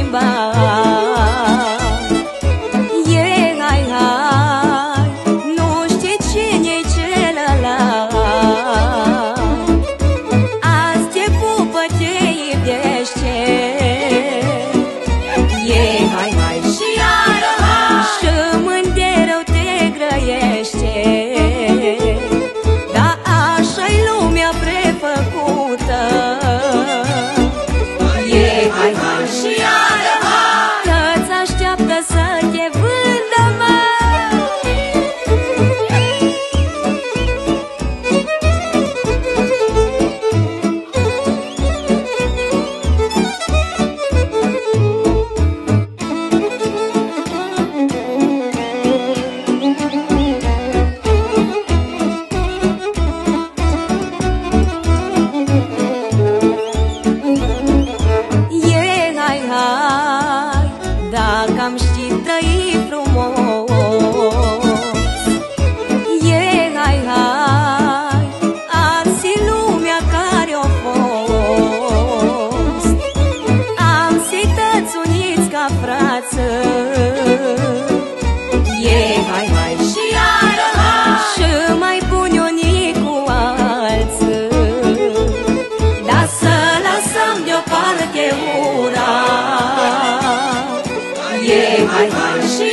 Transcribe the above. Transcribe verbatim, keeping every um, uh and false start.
schimba. E hai, hai, nu știi cine-i celălalt. Azi te pupă, te iubește. E hai, hai și iară hai, și mâini de rău te grăiește. Dar așa-i lumea prefăcută. E hai, hai și iară hai, că-ți așteaptă să te vândă, mă. Dacă am ști trăi frumos, e hai, hai, azi lumea care-o fost. Am să-i tăți uniți ca frață. E hai, hai și iară hai, și mai buni unii cu alții. Dar să lăsăm deoparte ura. E hai, hai și